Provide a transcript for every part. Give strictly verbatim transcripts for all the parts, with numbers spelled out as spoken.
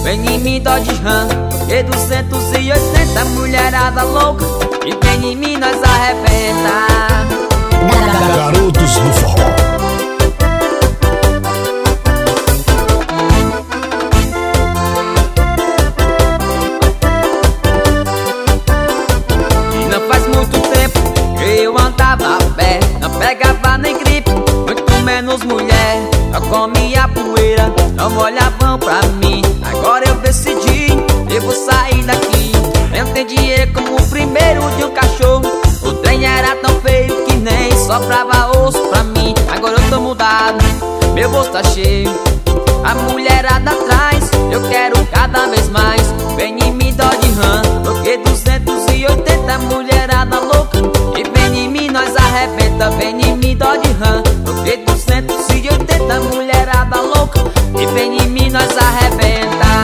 vem em mim, Dodge Ram. Porque duzentos e oitenta mulherada louca, e vem em mim, nós arrebenta. Garotos do Forró. E não faz muito tempo que eu andava a pé, não pegava nem gripe, muito menos mulher. Só comia poeira, não olhavam pra mim. Agora eu decidi, eu vou sair daqui. Eu entendia como o primeiro de um cachorro. O trem era tão feio que nem sobrava osso pra mim. Agora eu tô mudado, meu bolso tá cheio, a mulherada atrás, eu quero cada vez mais. Vem em mim, Dodge Ram, porque duzentos e oitenta mulherada louca, e vem em mim, nós arrebenta. Vem em mim, Dodge Ram, porque duzentos e oitenta mulherada louca, e vem em mim, nós arrebenta.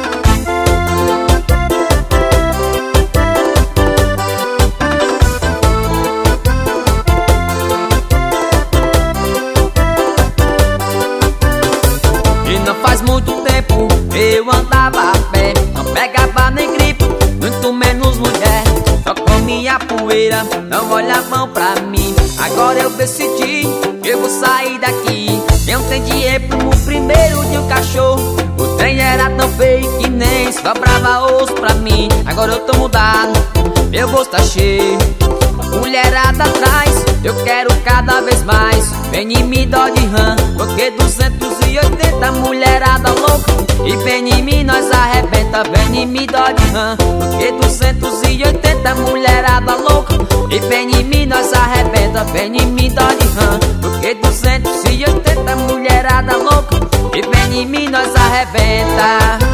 E não faz muito tempo eu andava a pé, não pegava nem gripe, muito menos mulher. Só comia poeira, não olhavam pra mim. Agora eu decidi, eu vou sair daqui. Eu entendi como o primeiro de um cachorro. O trem era tão feio que nem sobrava osso pra mim. Agora eu tô mudado, meu bolso tá cheio, mulherada atrás, eu quero cada vez mais. Vem em mim, Dodge Ram, porque duzentos e oitenta mulherada louca, e vem em mim, nós arrebenta. Vem em mim, Dodge Ram, porque duzentos e oitenta mulherada louca, e vem em mim, nós arrebenta. Vem em mim, Dodge Ram, porque duzentos e oitenta mulherada louca, e vem em mim, nós arrebenta.